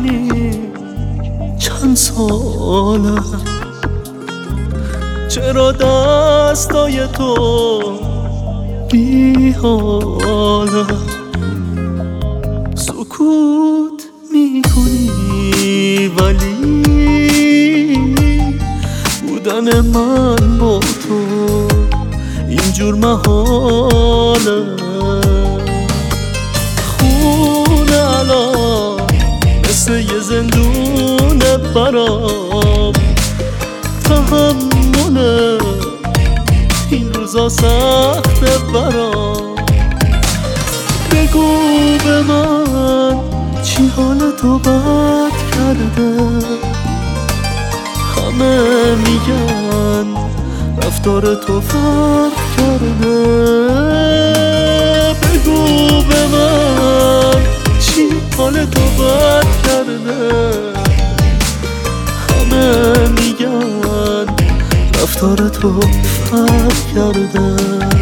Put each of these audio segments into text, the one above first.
چند ساله چرا دستای تو بی حاله سکوت میکنی ولی بودن من با تو اینجور محاله خونه الان مثل یه زندونه برام تحمله این روزا سخته برام بگو به من چی حال تو بد کرده همه میگن رفتار تو فرق کرده بگو به من چی حال تو بد کرده همه میگن رفتار تو فرق کرده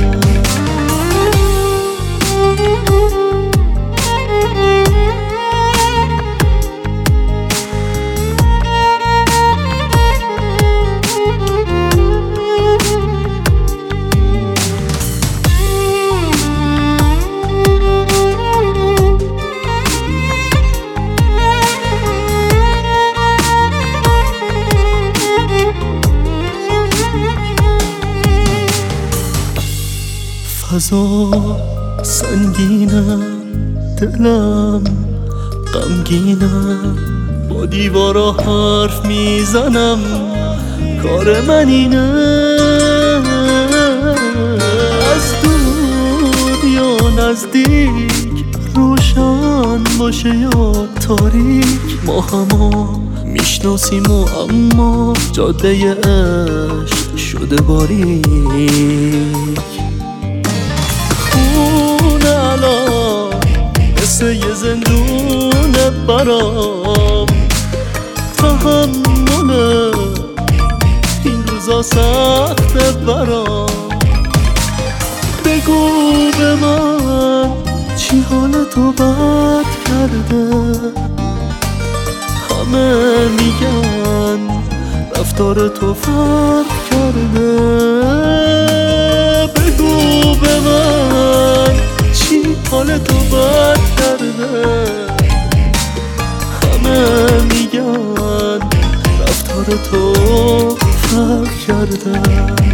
فضا سنگینه دلم غمگینه با دیوارا حرف میزنم کار من اینه از دور یا نزدیک روشن باشه یا تاریک ما همو میشناسیم و اما جاده عشق شده باریک مثل یه زندونه برام تحمله این روزا سخته برام بگو به من چی حال تو بد کرده همه میگن رفتار تو فرق کرده بگو به من چی حال تو بد کرده همه میگن رفتار تو فرق کرده